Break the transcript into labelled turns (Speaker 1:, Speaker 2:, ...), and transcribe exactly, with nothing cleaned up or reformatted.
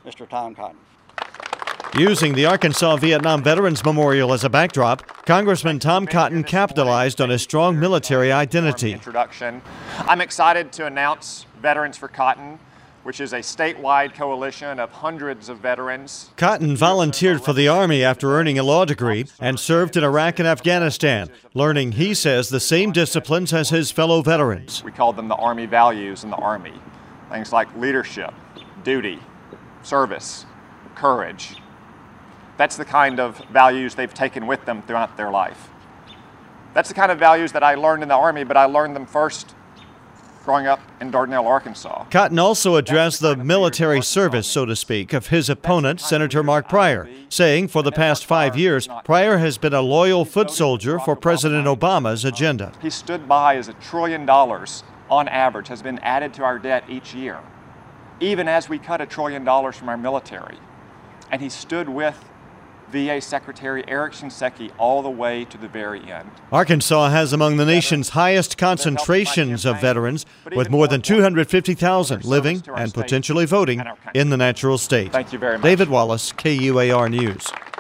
Speaker 1: Mister Tom Cotton.
Speaker 2: Using the Arkansas Vietnam Veterans Memorial as a backdrop, Congressman Tom Cotton capitalized on his strong military identity.
Speaker 3: Introduction. I'm excited to announce Veterans for Cotton, which is a statewide coalition of hundreds of veterans.
Speaker 2: Cotton volunteered for the Army after earning a law degree and served in Iraq and Afghanistan, learning, he says, the same disciplines as his fellow veterans.
Speaker 3: We called them the Army values in the Army. Things like leadership, duty, service, courage. That's the kind of values they've taken with them throughout their life. That's the kind of values that I learned in the Army, but I learned them first growing up in Dardanelle, Arkansas.
Speaker 2: Cotton also addressed the military service, so to speak, of his opponent, Senator Mark Pryor, saying for the past five years, Pryor has been a loyal foot soldier for President Obama's agenda.
Speaker 3: He stood by as a trillion dollars on average has been added to our debt each year, even as we cut a trillion dollars from our military. And he stood with V A Secretary Eric Shinseki all the way to the very end.
Speaker 2: Arkansas has among the nation's highest concentrations of veterans, with more than two hundred fifty thousand living and potentially voting in the natural state.
Speaker 3: Thank you very much.
Speaker 2: David Wallace, K U A R News.